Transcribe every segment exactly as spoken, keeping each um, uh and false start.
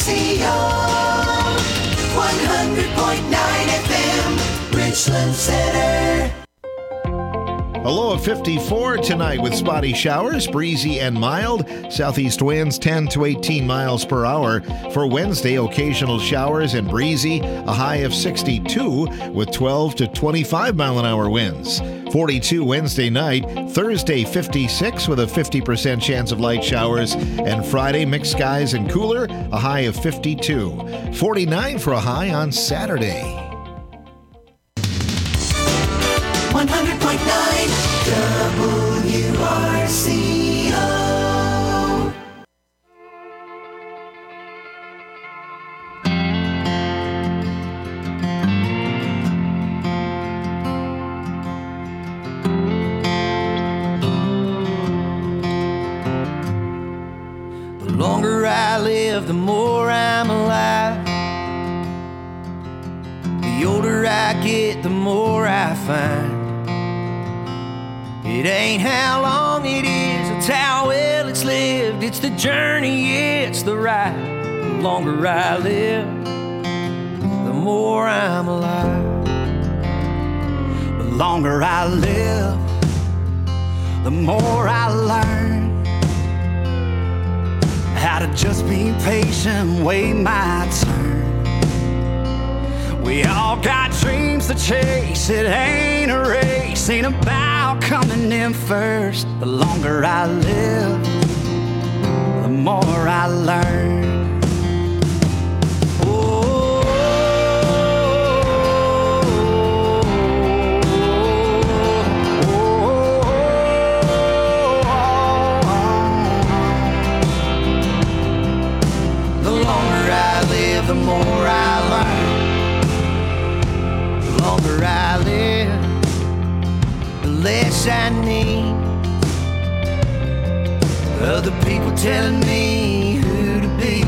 C O, one hundred point nine F M, Richland Center. A low of fifty-four tonight with spotty showers, breezy and mild. Southeast winds ten to eighteen miles per hour. For Wednesday, occasional showers and breezy. A high of sixty-two with twelve to twenty-five mile an hour winds. forty-two Wednesday night. Thursday, fifty-six with a fifty percent chance of light showers. And Friday, mixed skies and cooler. A high of fifty-two. forty-nine for a high on Saturday. one hundred point nine W R C O. The longer I live, the more I'm alive. The older I get, the more I find. It ain't how long it is, it's how well it's lived. It's the journey, it's the ride. The longer I live, the more I'm alive. The longer I live, the more I learn how to just be patient, wait my turn. We all got dreams to chase, it ain't a race, ain't about coming in first. The longer I live, the more I learn. Oh, the longer I live, the more I learn. The longer I live, the less I need other people telling me who to be.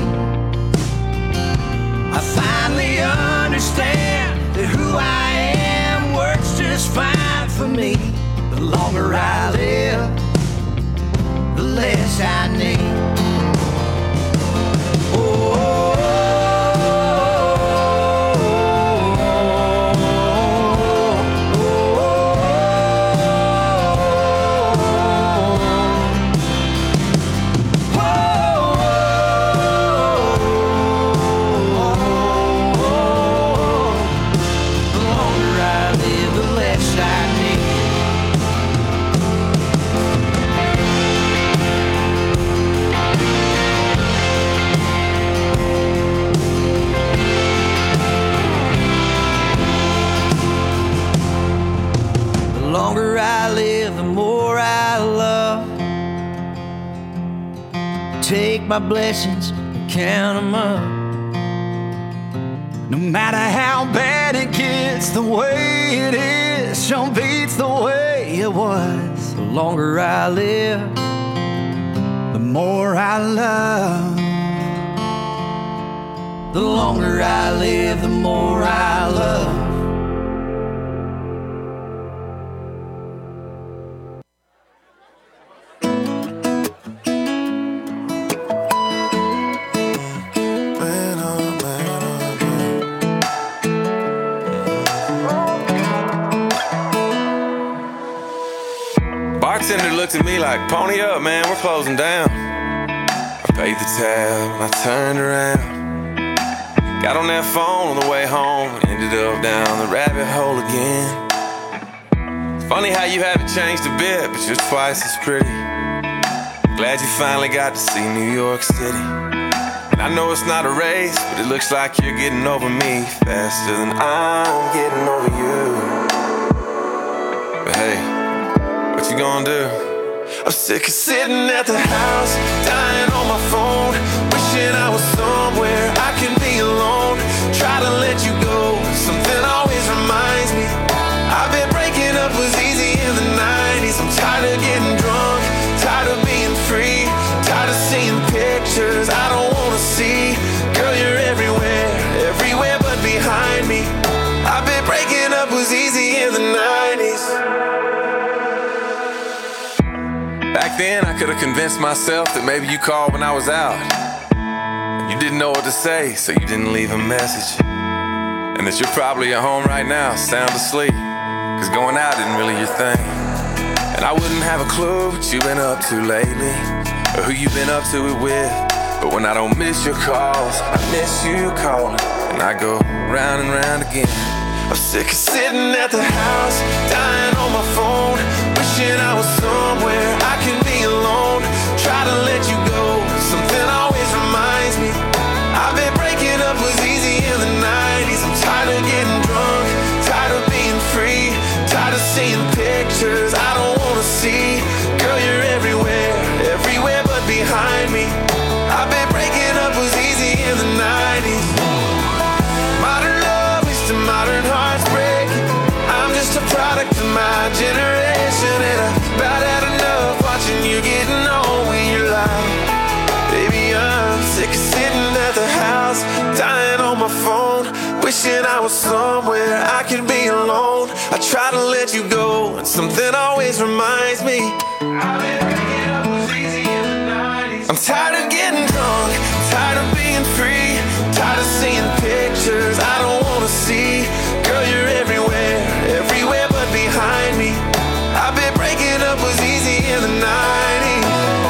I finally understand that who I am works just fine for me. The longer I live, the less I need. Oh, the longer I live, the more I love. Take my blessings and count them up. No matter how bad it gets, the way it is sure beats the way it was. The longer I live, the more I love. The longer I live, the more I love. Bartender looked at me like, pony up, man, we're closing down. I paid the tab and I turned around. Got on that phone on the way home, ended up down the rabbit hole again. It's funny how you haven't changed a bit, but you're twice as pretty. Glad you finally got to see New York City. And I know it's not a race, but it looks like you're getting over me faster than I'm getting over you. But hey, what you gonna do? I'm sick of sitting at the house, dying on my phone, wishing I was somewhere I can be alone. Try to let you go, something always reminds me I've been breaking up was easy in the nineties. I'm tired of getting drunk, tired of being free, tired of seeing pictures I don't wanna see. Girl, you're everywhere, everywhere but behind me. I've been breaking up was easy in the nineties. Back then I could've convinced myself that maybe you called when I was out. You didn't know what to say, so you didn't leave a message. And that you're probably at home right now, sound asleep, cause going out isn't really your thing. And I wouldn't have a clue what you've been up to lately, or who you've been up to it with. But when I don't miss your calls, I miss you calling, and I go round and round again. I'm sick of sitting at the house, dying on my phone, wishing I was somewhere I can be alone. Try to let you go, something always reminds me. I've been breaking up was easy in the nineties. I'm tired of getting drunk, tired of being free, tired of seeing pictures I don't wanna see. Girl, you're everywhere, everywhere but behind me. I've been breaking up was easy in the nineties. Modern love is to modern hearts breaking. I'm just a product of my generation, and I've about had enough watching you getting on with your life. Baby, I'm sick of sitting at the house, dying on my phone, wishing I was somewhere I could be alone. I try to let you go, and something always reminds me. I've been breaking up was easy in the nineties. I'm tired of getting drunk, tired of being free, tired of seeing pictures I don't wanna see. Girl, you're everywhere, everywhere but behind me. I've been breaking up was easy in the nineties.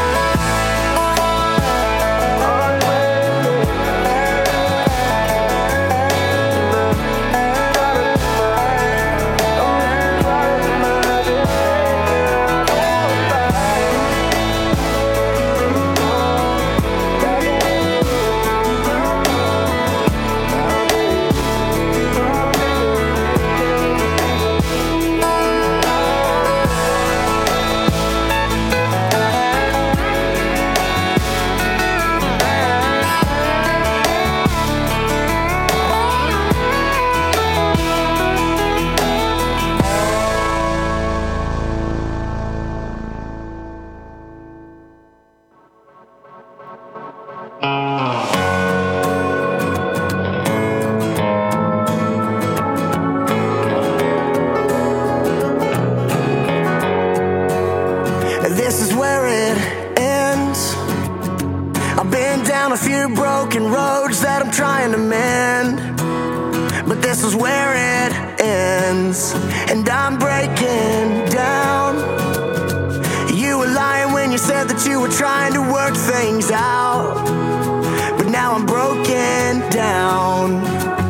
This is where it ends. I've been down a few broken roads that I'm trying to mend, but this is where it ends, and I'm breaking down. You were lying when you said that you were trying to work things out, but now I'm broken down.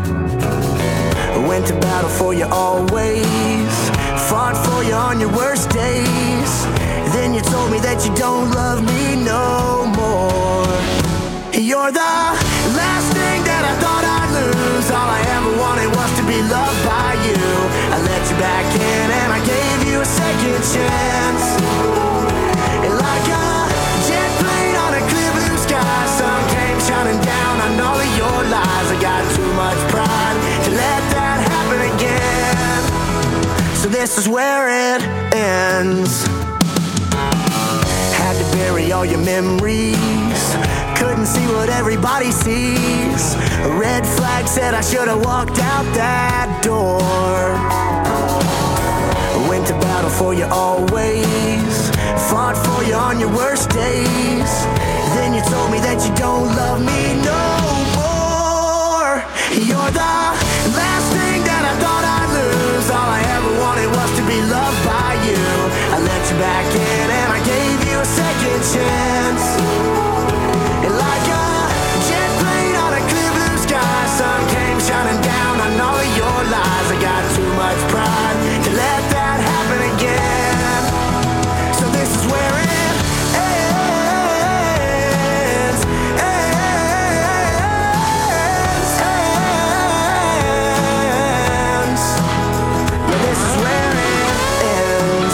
I went to battle for you always, fought for you on your worst days. Then you told me that you don't love me no more. You're the last thing that I thought I'd lose. All I ever wanted was to be loved by you. I let you back in and I gave you a second chance. And like a jet plane on a clear blue sky, sun came shining down on all of your lies. I got too much pride to let that happen again. So this is where it ends. Had to bury all your memories, couldn't see what everybody sees. A red flag said I should have walked out that door. I went to battle for you always, fought for you on your worst days. Then you told me that you don't love me no more. You're the last thing that I thought I'd lose. All I ever wanted was to be loved by you. I let you back in and I gave you a second chance. And like a jet plane on a clear blue sky, sun came shining down on all of your lies. I got too much pride to let that happen again. So this is where it ends, ends, ends. Yeah, this is where it ends.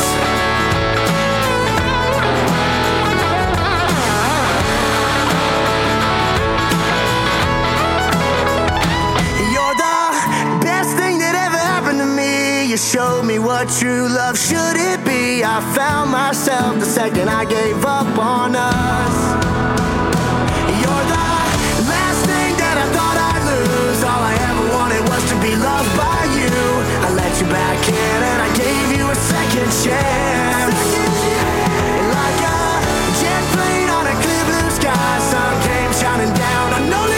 You're the best thing that ever happened to me. You showed me what true love should it be. I found myself the second I gave up on us. You're the last thing that I thought I'd lose. All I ever wanted was to be loved by you. I let you back in and I gave you a second chance. And like a jet plane on a clear blue sky, sun came shining down on all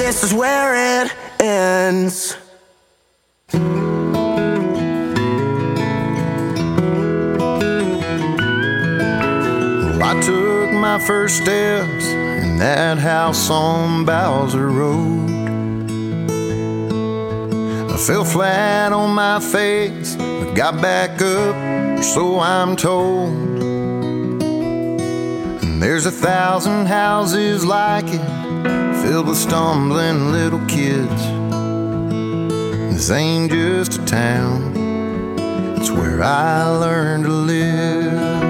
this is where it ends. Well, I took my first steps in that house on Bowser Road. I fell flat on my face, but got back up, so I'm told. And there's a thousand houses like it, filled with stumbling little kids. This ain't just a town, it's where I learned to live.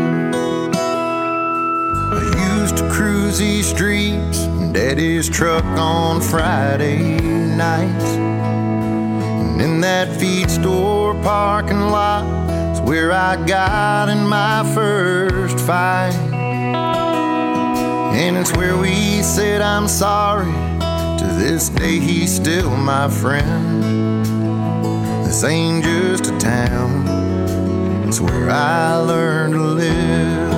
I used to cruise these streets in Daddy's truck on Friday nights. And in that feed store parking lot is where I got in my first fight. And it's where we said I'm sorry. To this day he's still my friend. This ain't just a town, it's where I learned to live.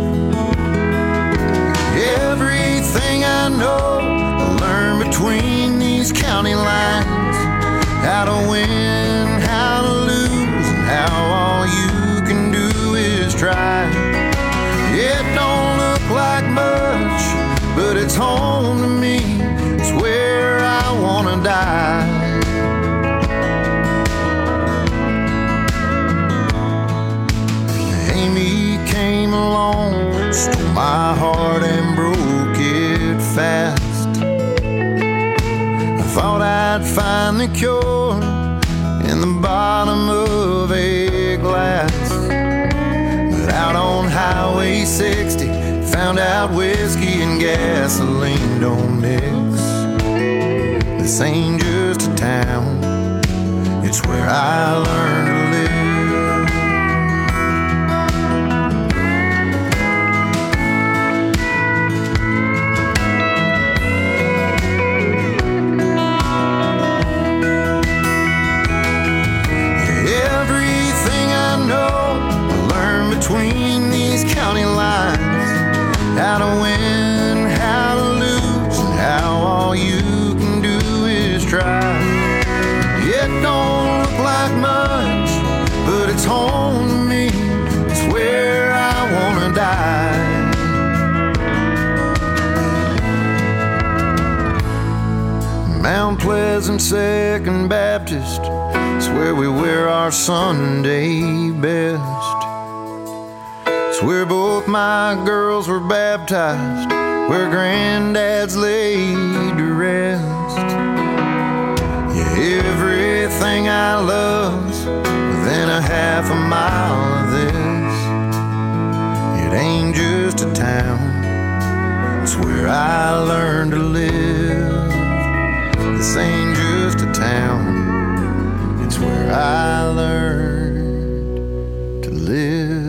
Everything I know I learned between these county lines. How to win, how to lose, and how all you can do is try. It don't look like much, but it's home to me. It's where I wanna die. Amy came along, stole my heart and broke it fast. I thought I'd find the cure in the bottom of a glass, but out on Highway sixty, found out whiskey and gasoline don't mix. This ain't just a town, it's where I learned to live. Between these county lines, how to win, how to lose, and how all you can do is try. It don't look like much, but it's home to me. It's where I wanna die. Mount Pleasant Second Baptist, it's where we wear our Sunday best. It's where both my girls were baptized, where granddad's laid to rest. Yeah, everything I love's within a half a mile of this. It ain't just a town, it's where I learned to live. This ain't just a town, it's where I learned to live.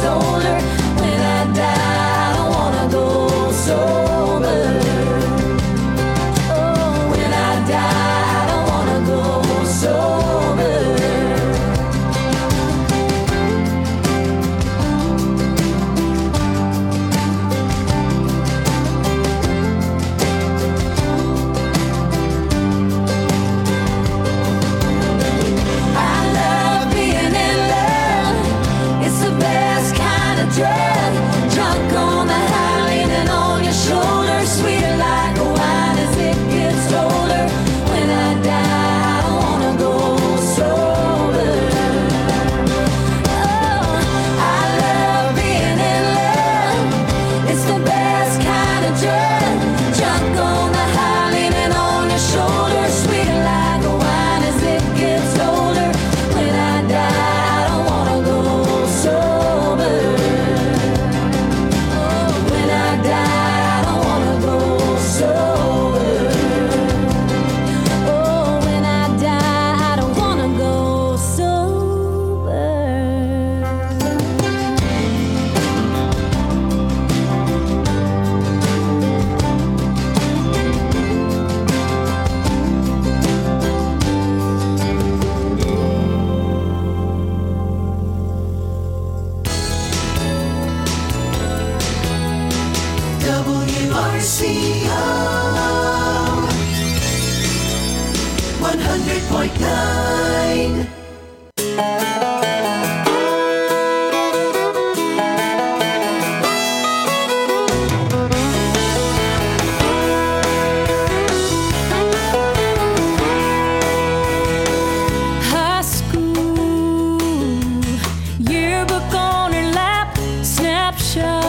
gets older. When I die, I don't wanna go sober. Oh, when I die, I don't wanna go sober. Drunk on the high, leaning on your shoulder, sweeter like a wine as it gets older. When I die, I don't wanna go sober. Oh, I love being in love. It's the best kind of drug. Drunk on the high, leaning on your shoulder, sweeter like a wine as it gets older. When I die, I don't wanna go sober. W R C O one hundred point nine. High school yearbook on her lap, snapshot.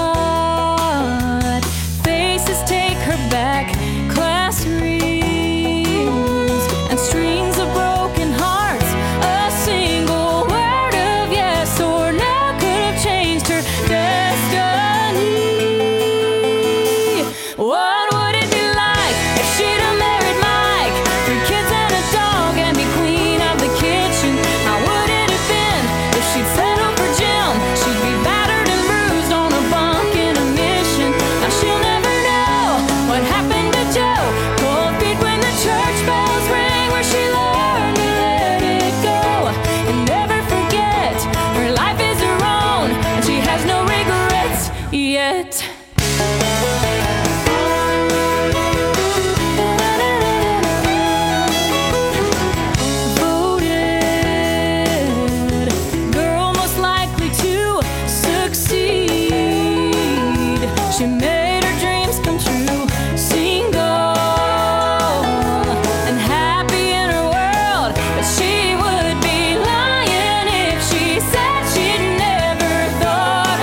Faces take her back, class reels and strings of broken hearts. A single word of yes or no could have changed her destiny. What would it be like if she'd have married Mike? Three kids and a dog and be queen of the kitchen. How would it have been if she'd settled for Jim? She'd be battered and bruised on a bunk in a mission. Now she'll never know what happened to Joe. Cold feet when the church bells ring, where she learned to let it go and never forget. Her life is her own and she has no regrets yet. Voted girl most likely to succeed. She made her dreams come true. Single and happy in her world, but she would be lying if she said she'd never thought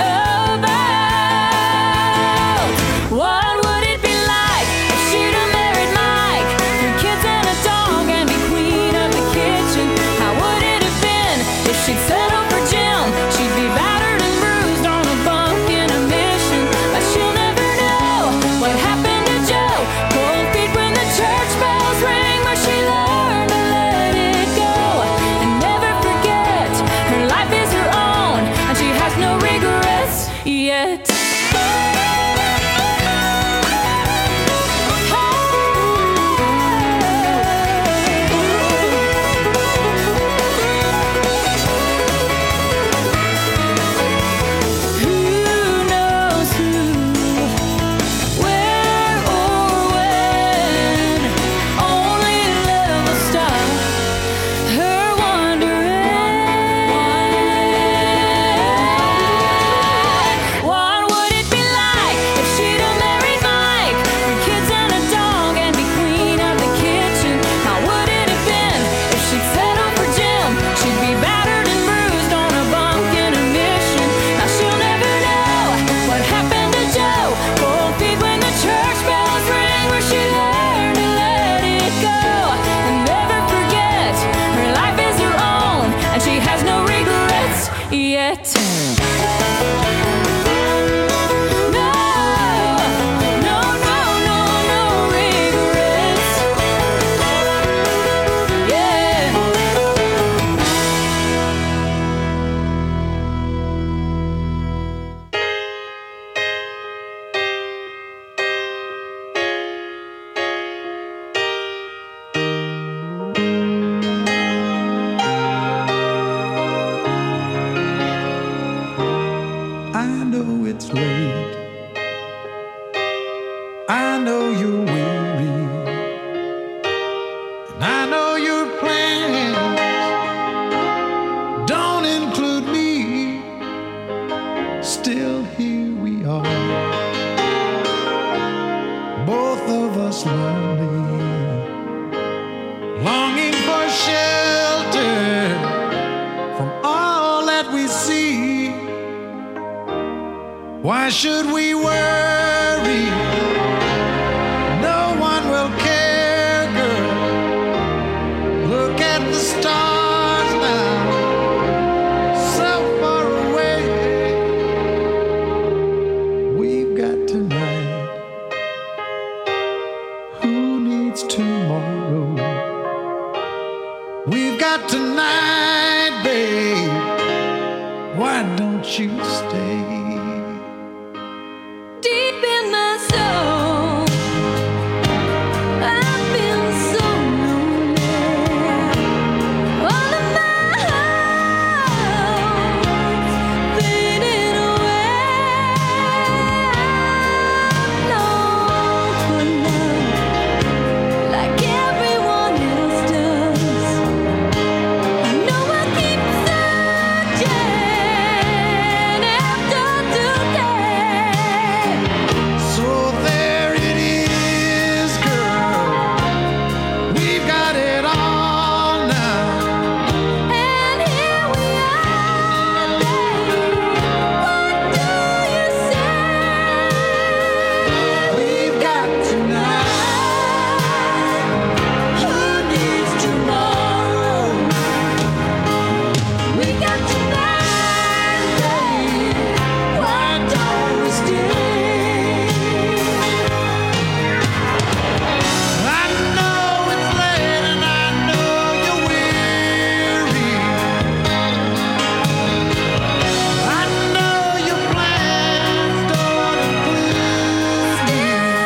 about what would it be like if she'd have married Mike? Three kids and a dog and be queen of the kitchen. How would it have been if she'd settled for Jim? She'd be battered and bruised on a bunk in a mission. But she'll never know what happened to Joe. Cold feet when the church bells ring, where she learned to let it go and never forget. Her life is her own and she has no regrets yet. Who knows who, where or when? Only love will stop her wandering. What would it be like if she'd have married Mike? Three kids and a dog and be queen of the kitchen. How would it have been if she'd settled for Jim? She'd be battered and bruised on a bunk in a mission. Now she'll never know what happened to Joe. Cold feet when the church bells ring, where she learned to let it go and never forget. Her life is her own and she has no regrets yet. No, no, no, no, no regrets. Yeah. Why should we worry? No one will care, girl. Look at the stars now, so far away. We've got tonight. Who needs tomorrow? We've got tonight, babe. Why don't you stay? Deep in my soul, I've been so lonely. All of my hopes fading away. I long for love like everyone else does. I know I keep searching after today. So there it is, girl. We've got it all now. And here we are, babe. What do you say? We've got tonight. Who needs tomorrow? We got tonight, babe. Why don't we stay? I know it's late and I know you're weary. I know your plans don't include me.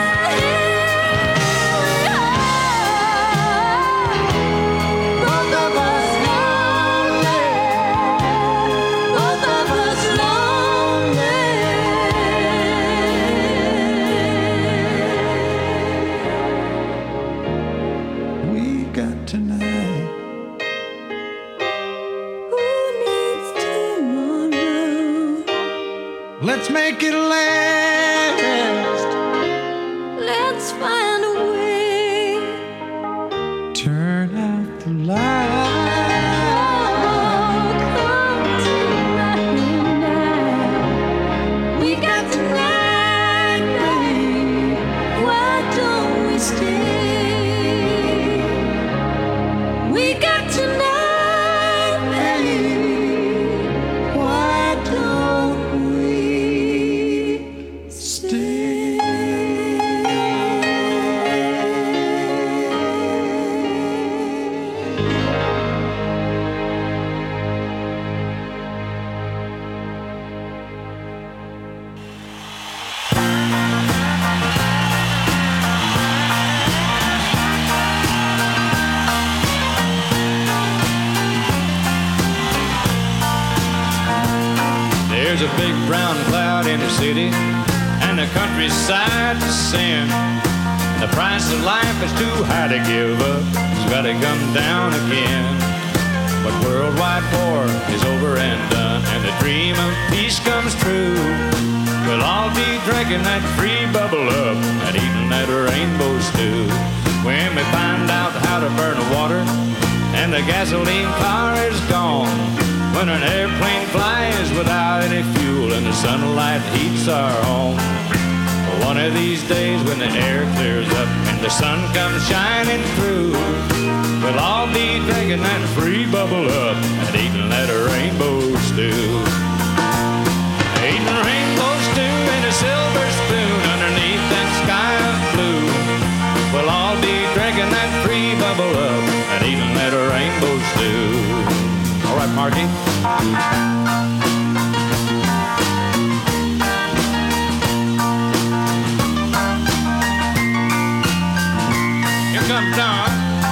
Both of us lonely. Both of us lonely. We've got tonight. Who needs tomorrow? Let's make it last. Let's find a way. Turn out the light. Oh, come tonight now. We got tonight, babe. Why don't we stay? We got tonight, babe. Why don't we There's a big brown cloud in the city, and the countryside to sin. The price of life is too high to give up. It's gotta come down again. But worldwide war is over and done, and the dream of peace comes true. We'll all be drinking that free bubble up and eating that rainbow stew. When we find out how to burn the water and the gasoline car is gone. When an airplane flies without any fuel and the sunlight heats our home. One of these days when the air clears up and the sun comes shining through, we'll all be drinking that free bubble up and eating that rainbow stew. Eating rainbow stew in a silver spoon underneath that sky of blue. We'll all be drinking that free bubble up and eating that rainbow stew. All right, Marky. Here comes Don.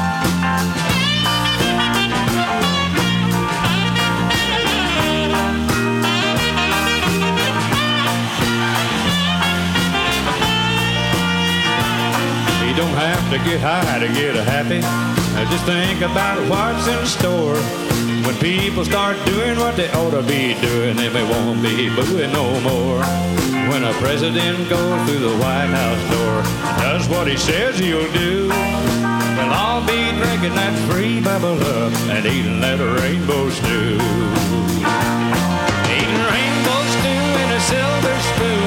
You don't have to get high to get happy. Just think about what's in store. When people start doing what they ought to be doing, then we won't be booing no more. When a president goes through the White House door, does what he says he'll do, we'll all be drinking that free bubble up and eating that rainbow stew. Eating rainbow stew in a silver spoon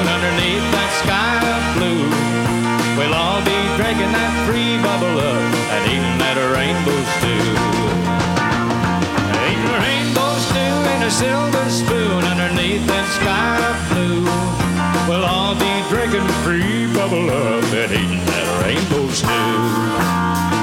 a silver spoon underneath that sky of blue. We'll all be drinking free bubble up and eating that rainbow stew.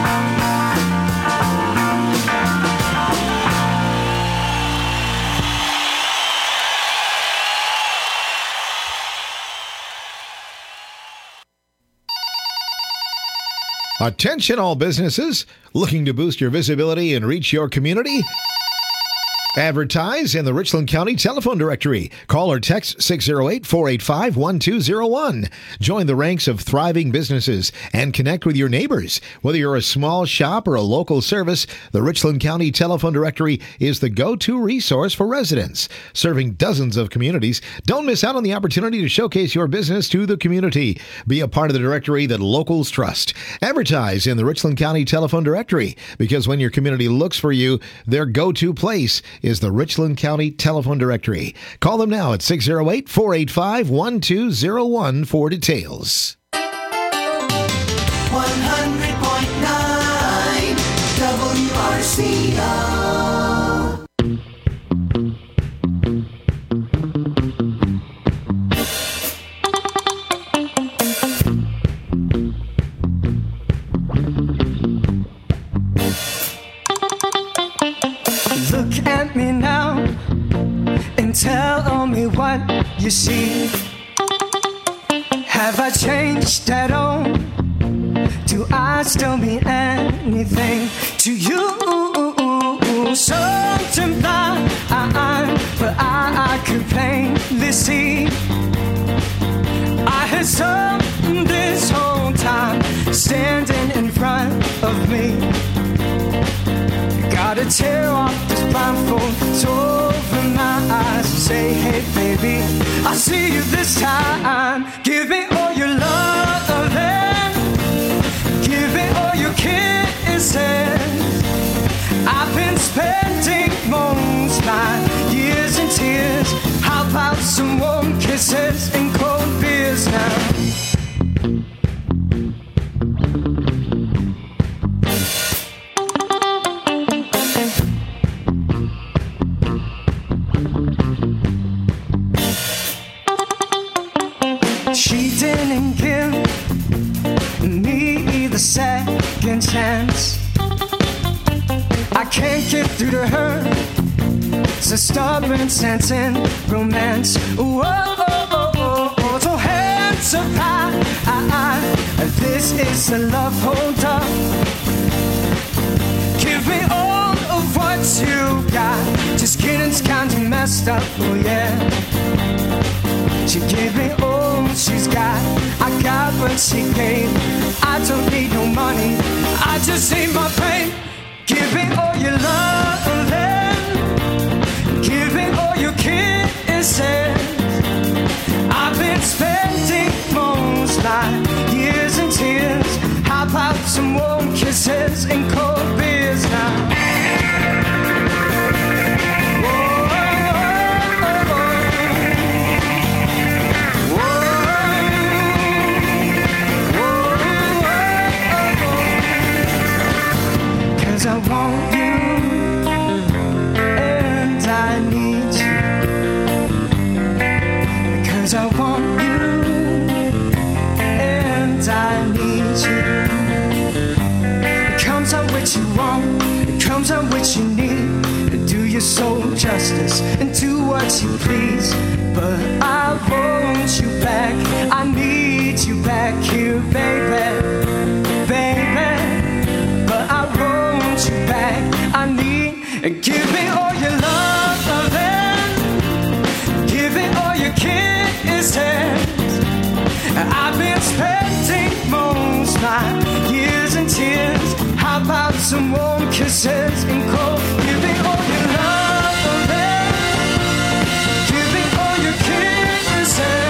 Attention all businesses looking to boost your visibility and reach your community. Advertise in the Richland County Telephone Directory. Call or text six oh eight, four eight five, one two oh one. Join the ranks of thriving businesses and connect with your neighbors. Whether you're a small shop or a local service, the Richland County Telephone Directory is the go-to resource for residents. Serving dozens of communities, don't miss out on the opportunity to showcase your business to the community. Be a part of the directory that locals trust. Advertise in the Richland County Telephone Directory, because when your community looks for you, their go-to place is the Richland County Telephone Directory. Call them now at six oh eight, four eight five, one two oh one for details. one hundred point nine W R C O. Look at me now and tell me what you see. Have I changed at all? Do I still mean anything to you? Something blind, but I, I could plainly see. I had some this whole time standing in front of me. Gotta tear off this blindfold, it's over my eyes. Say, hey baby, I'll see you this time. Give me all your love and give me all your kisses. I've been spending most my years in tears. How about some warm kisses and cold beers now? She didn't give me the second chance. I can't get through to her. It's a stubborn sense in romance. Whoa, oh, oh, oh, oh. So hands up high. This is a love hold up. Give me all of what you got. Just kidding's kinda messed up, oh yeah. She gave me all she's got. I got what she gave. I don't need no money, I just need my pain. Give me all your love and give me all your kisses. I've been spending most my years in tears. How about some warm kisses and cold beers now? I want you and I need you, because I want you and I need you. It comes out what you want, it comes out what you need. Do your soul justice and do what you please. But I want you back, I need you back here, baby, baby. But I want you back, I need. Give me all your love and give me all your kisses. I've been spending most my years in tears. How about some warm kisses and cold? Give me all your love and give me all your kisses.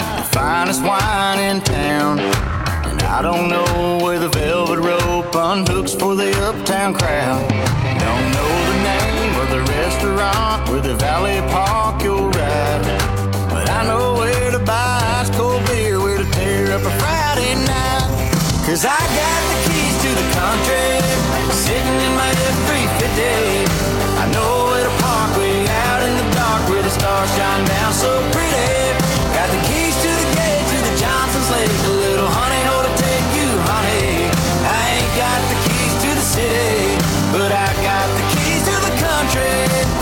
the finest wine in town. And I don't know where the velvet rope unhooks for the uptown crowd. Don't know the name of the restaurant where the Valley Park you'll ride, but I know where to buy ice cold beer, where to tear up a Friday night. Cause I got the keys to the country, sitting in my F three fifty. I know where to park way out in the dark, where the stars shine down so pretty. Got the keys to the gate, to the Johnson's Lake, the little honey hole to take you, honey. I ain't got the keys to the city, but I got the keys to the country.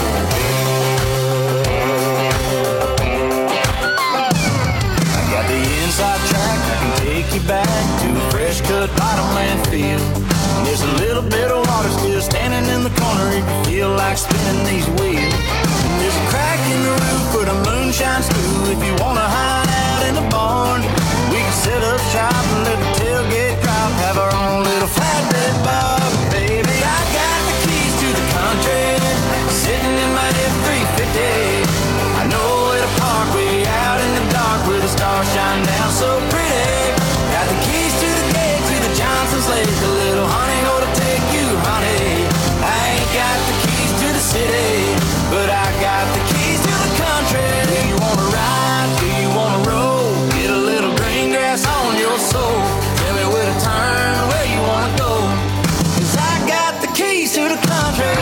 I got the inside track, I can take you back to a fresh cut bottomland field. And there's a little bit of water still standing in the corner if you feel like spinning these wheels. And there's a crack in the roof where the moon shines through if you wanna hide out in the barn. We can set up shop and let the tailgate drop, have our own little flatbed bar. Baby, I got the keys to the country, sitting in my F three fifty. I know where to park way out in the dark, where the stars shine down so pretty. Got the keys to the gate, to the Johnson's Lake, the little honey hole to take you, honey. I ain't got the keys to the city, but I got the keys to the country. Do you wanna ride? Do you wanna roll? Get a little green grass on your soul. Tell me where to turn, where you wanna go. Cause I got the keys to the country.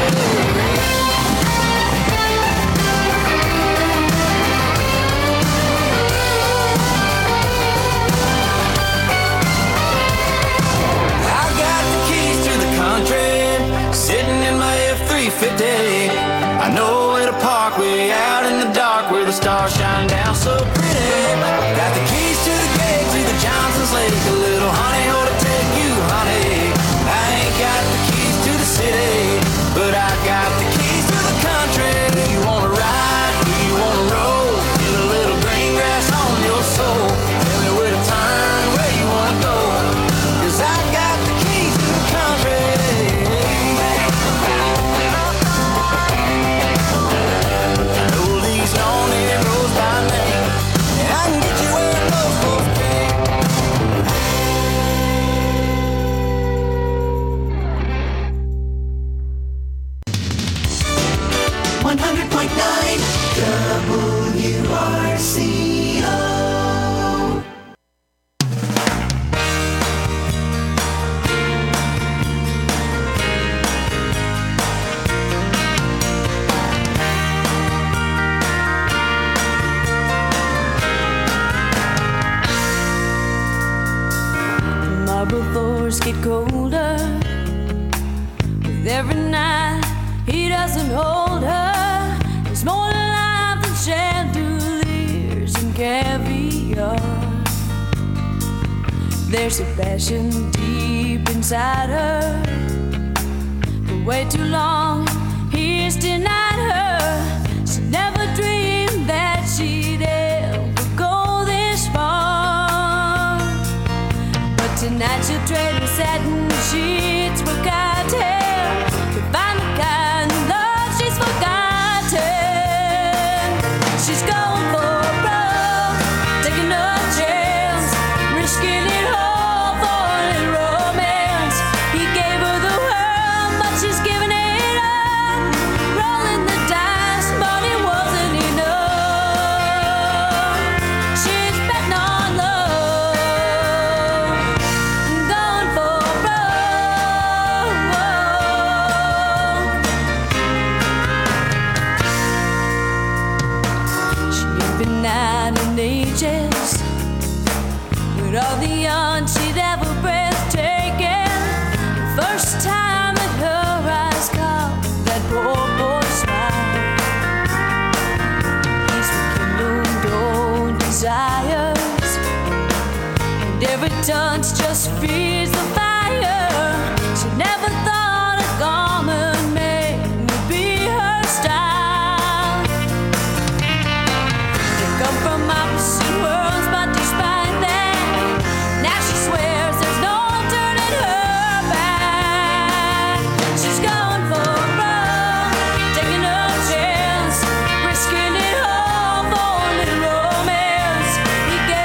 Sitting in my F three fifty. I know where to park way out in the dark, where the stars shine down so pretty. Got the keys to the gate, to the Johnson's Lake, a little honey hole to take you, honey. I ain't got the keys to the city, but I got the keys to the country. Do you wanna ride? Do you wanna roll? Get a little green grass on your soul. Tell me where to turn, where you wanna go. Cause I got the keys to the country. one hundred point nine W R C O. Marble floors get colder with every night. He doesn't hold her. There's more life than chandeliers and caviar. There's a passion deep inside her. For way too long, he's denied her. She never dreamed that she'd ever go this far. But tonight she'll trade her satin sheets for cotton to find the kind of love she's forgotten. She's going for broke, taking a chance, risking it all for a little romance. He gave her the world, but she's giving it up, rolling the dice, but it wasn't enough. She's betting on love, going for broke. She ain't been out in ages, with all the odds she'd ever breathtaking. The first time that her eyes caught that poor boy smile, he's rekindled old desires, and every touch just feeds the fire. She never thought a common man would be her style. They come from opposite worlds, but despite that, now she swears there's no turning her back. She's going for broke, taking a chance, risking it all for a little romance. He gave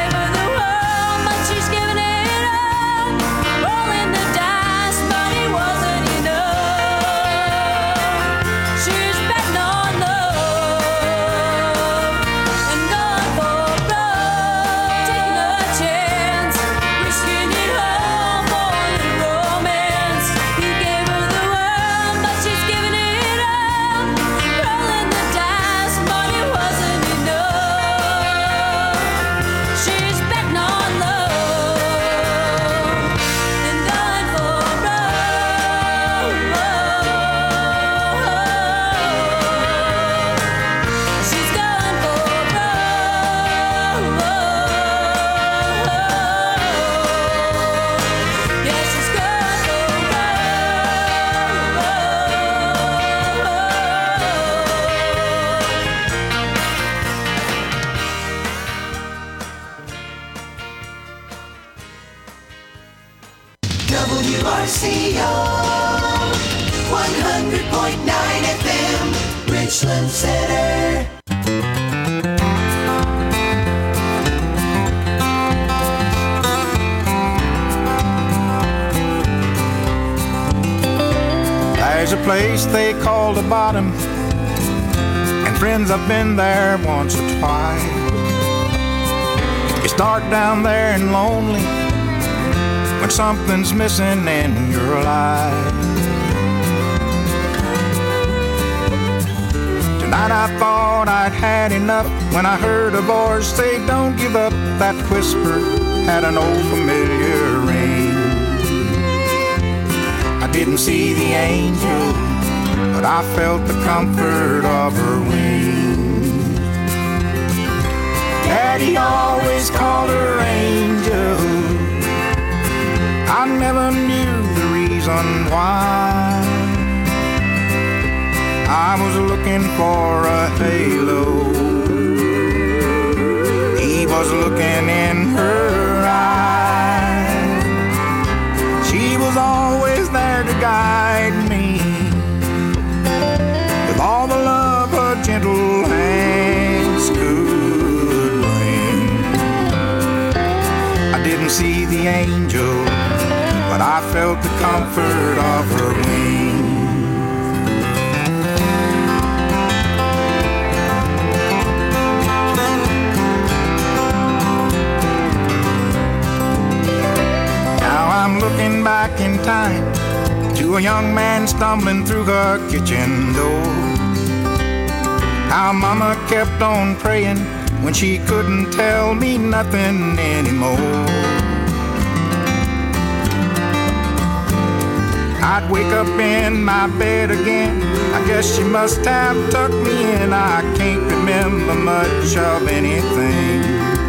W R C O, one hundred point nine F M, Richland Center. There's a place they call the Bottom, and friends, I've been there once or twice. It's dark down there and lonely when something's missing in your life. Tonight I thought I'd had enough when I heard a voice say, "Don't give up." That whisper had an old familiar ring. I didn't see the angel, but I felt the comfort of her wings. Daddy always called her angel. I never knew the reason why. I was looking for a halo. He was looking in her eyes. She was always there to guide me, with all the love her gentle hands could bring. I didn't see the angel, but I felt the comfort of her wings. Now I'm looking back in time to a young man stumbling through her kitchen door. How Mama kept on praying when she couldn't tell me nothing anymore. I'd wake up in my bed again. I guess she must have tucked me in. I can't remember much of anything.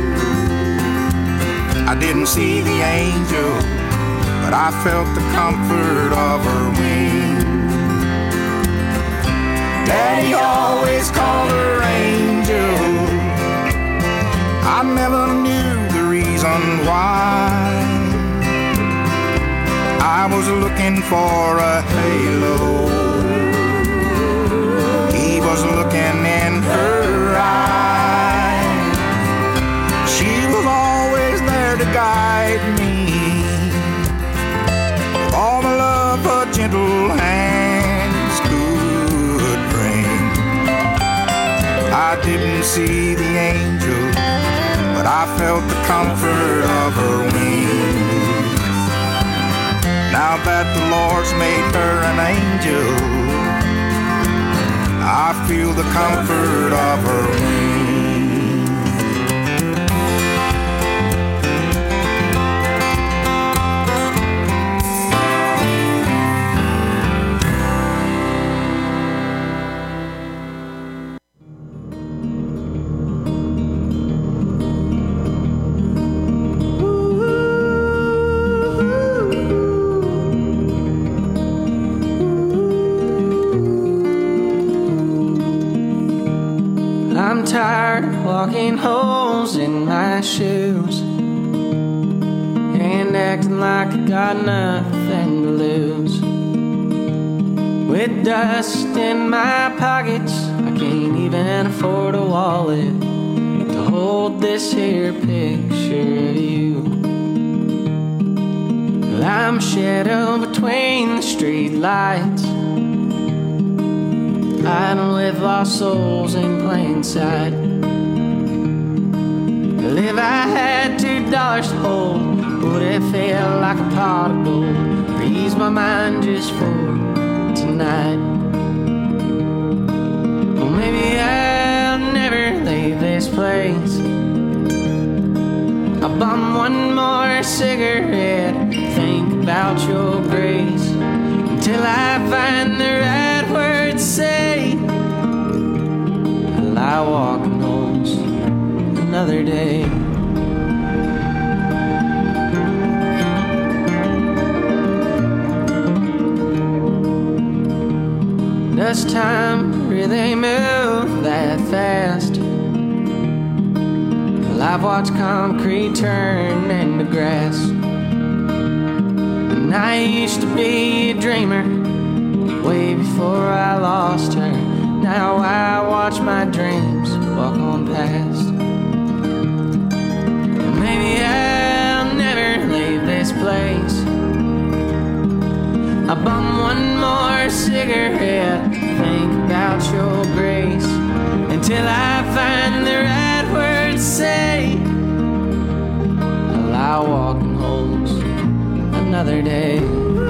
I didn't see the angel, but I felt the comfort of her wings. Daddy always called her angel. I never knew the reason why. I was looking for a halo. He was looking in her eyes. She was always there to guide me, with all the love her gentle hands could bring. I didn't see the angel, but I felt the comfort of her wings. Now that the Lord's made her an angel, I feel the comfort of her wings. I'm tired of walking holes in my shoes and acting like I got nothing to lose. With dust in my pockets, I can't even afford a wallet to hold this here picture of you. Well, I'm shadow between the street lights, hiding with lost souls in plain sight. Well, if I had two dollars to hold, would it feel like a pot of gold or ease my mind just for tonight? Well, maybe I'll never leave this place. I'll bum one more cigarette, think about your grace, until I find the right words to say. I'll lie walking holes another day. Does time really move that fast? Well, I've watched concrete turn into grass, and And I used to be a dreamer way before I lost her. Now I watch my dreams walk on past. And maybe I'll never leave this place. I bum one more cigarette, think about your grace, until I find the right words to say. I'll lie walking holes another day.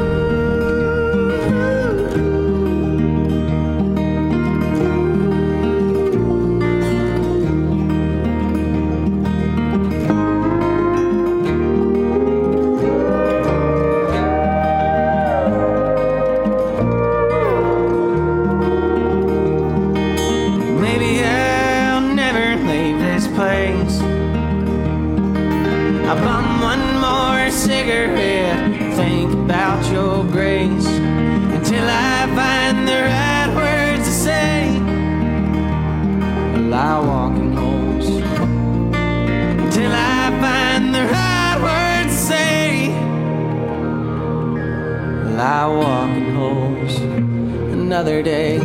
I bum one more cigarette, think about your grace, until I find the right words to say. I lie walking holes until I find the right words to say. I lie walking holes another day.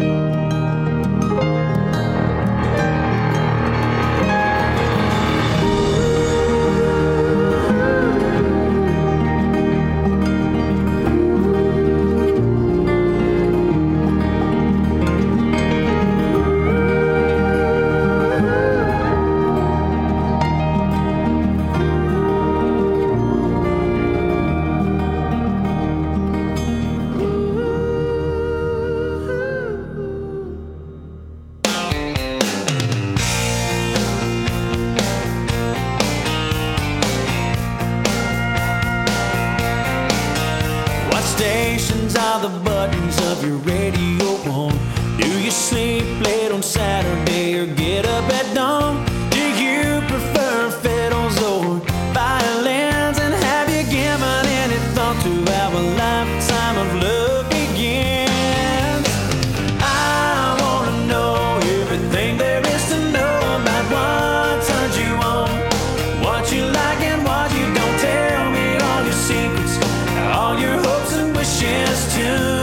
Stations are the buttons of your radio on? Do you sleep late on Saturday or get up at dawn? Do you prefer fiddles or violins? And have you given any thought to how a lifetime of love begins? I wanna know everything there is to know about what turns you on, what you like and what you don't. Tell me all your secrets, all your hopes and wishes too.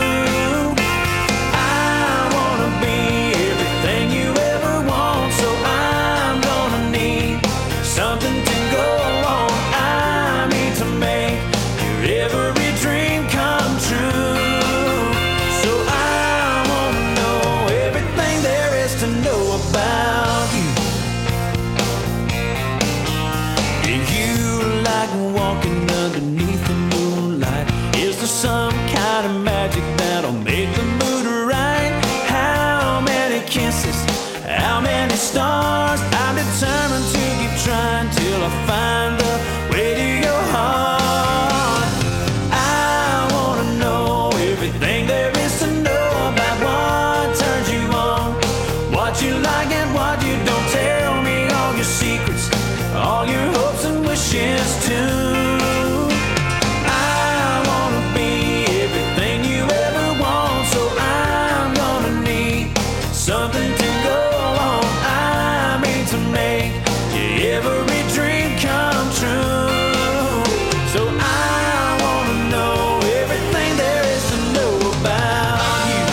I wanna be everything you ever want, so I'm gonna need something to go on. I need to make your every dream come true. So I wanna know everything there is to know about you. Do you like walking underneath the moonlight? Is there some kind of magic that'll make the mood right? How many kisses, how many stars? I'm determined to keep trying till I find the way to your heart. I wanna know everything there is to know about what turns you on, what you like and what you don't. Tell me all your secrets, all your hopes and wishes too. Something to go on. I mean to make your every dream come true. So I wanna know everything there is to know about you.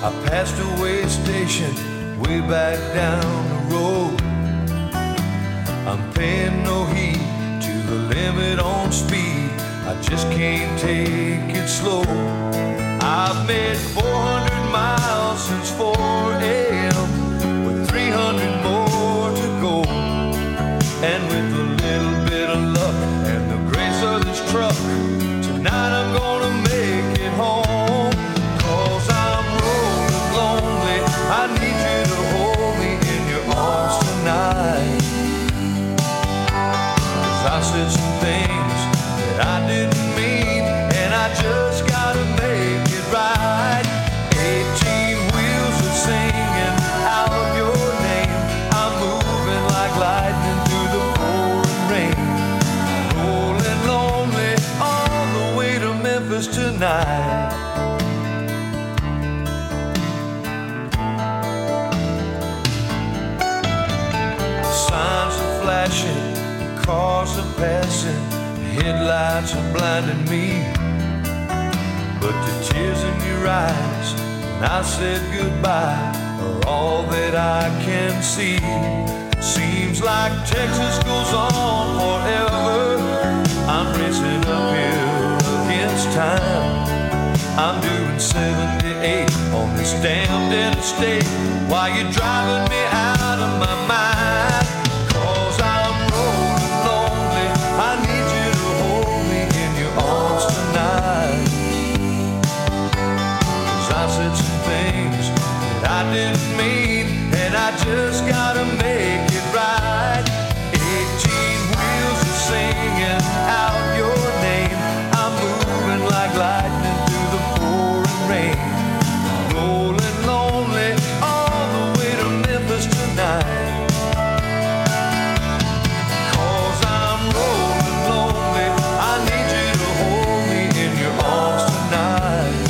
I passed a way station way back down the road. I'm paying no heed to the limit on speed. I just can't take it slow. I've made four hundred miles since four a.m. with three hundred more to go. And with a little bit of luck and the grace of this truck, tonight I'm gonna make it home. Cause I'm rolling lonely, I need you to hold me in your arms tonight. Cause I said some things that I didn't mean, and I just gotta make it right. Eighteen wheels are singing out your name. I'm moving like lightning through the pouring rain. Rolling lonely all the way to Memphis tonight. Signs are flashing, cars are passing, headlights are blinding me. But the tears in your eyes when I said goodbye are all that I can see. Seems like Texas goes on forever. I'm racing uphill against time. I'm doing seventy-eight on this damned interstate while you're driving me out of my mind. Cause I'm rolling lonely, I need you to hold me in your arms tonight. Cause I said some things that I didn't mean, and I just gotta make it right. Eighteen wheels are singing out your name. I'm moving like lightning through the pouring rain. Rolling lonely all the way to Memphis tonight. Cause I'm rolling lonely, I need you to hold me in your arms tonight.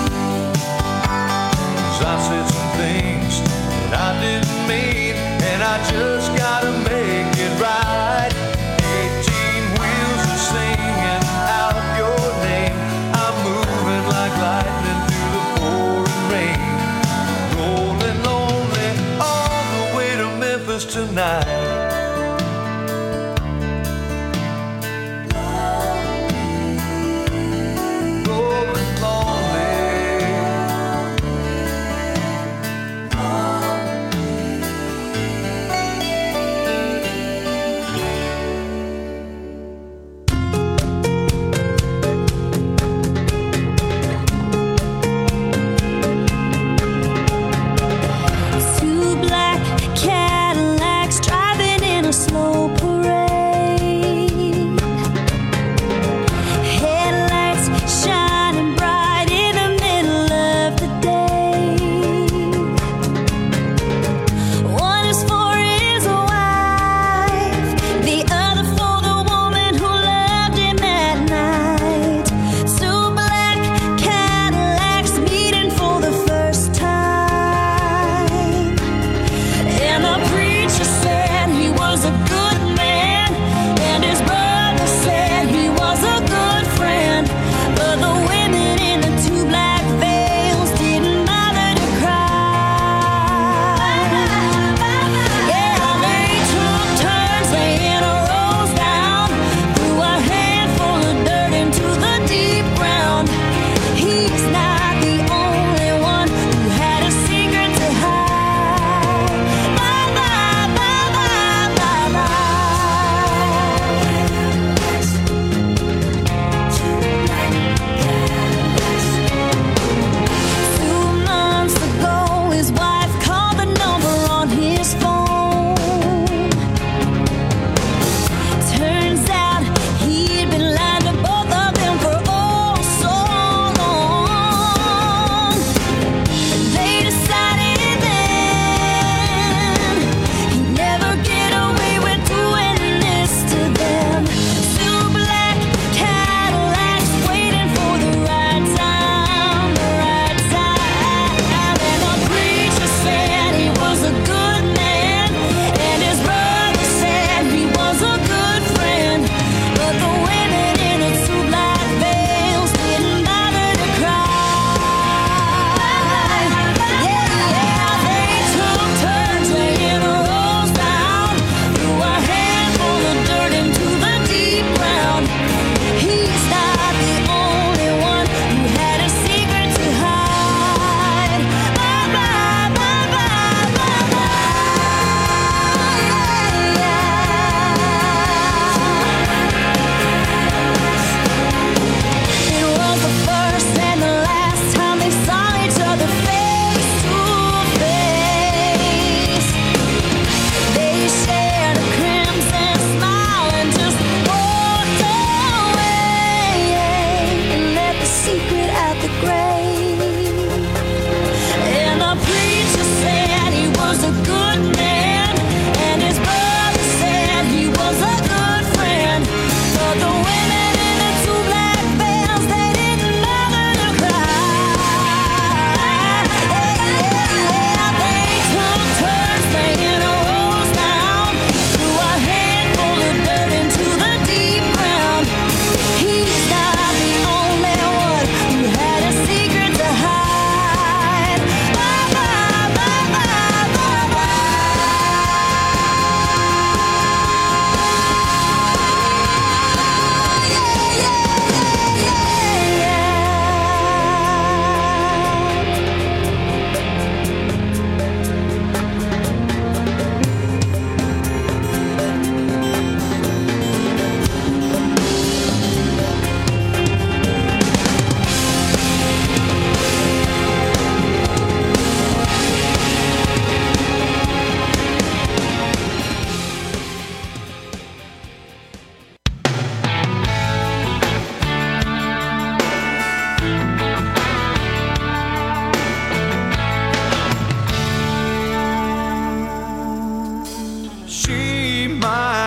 Cause I said some things that I didn't mean, and I just gotta make it right. Eighteen wheels are singing out your name. I'm moving like lightning through the pouring rain. Rolling lonely all the way to Memphis tonight. Rolling lonely. Two black Cadillacs driving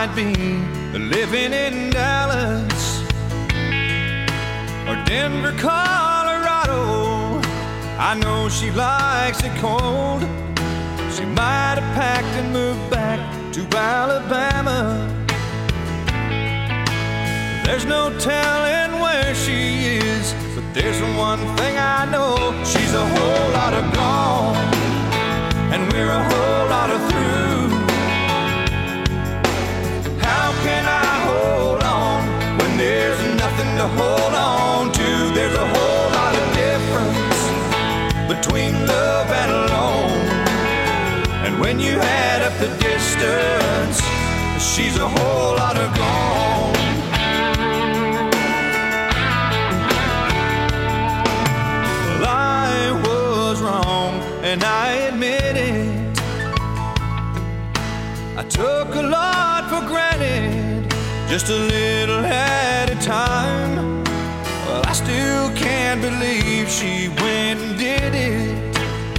might be living in Dallas or Denver, Colorado. I know she likes it cold. She might have packed and moved back to Alabama. There's no telling where she is, but there's one thing I know: she's a whole lot of gone, and we're a whole lot of through. How can I hold on when there's nothing to hold on to? There's a whole lot of difference between love and alone, and when you add up the distance, she's a whole lot of gone. Well, I was wrong, and I admit it. I took a lot for granted, just a little at a time. Well, I still can't believe she went and did it.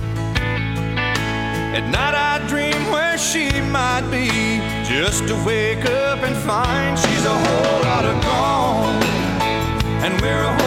At night I dream where she might be, just to wake up and find she's a whole lot of gone, and we're a whole